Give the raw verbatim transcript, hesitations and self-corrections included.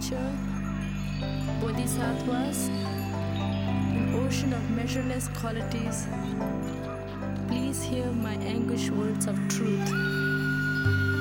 nature, bodhisattvas, an ocean of measureless qualities, please hear my anguished words of truth.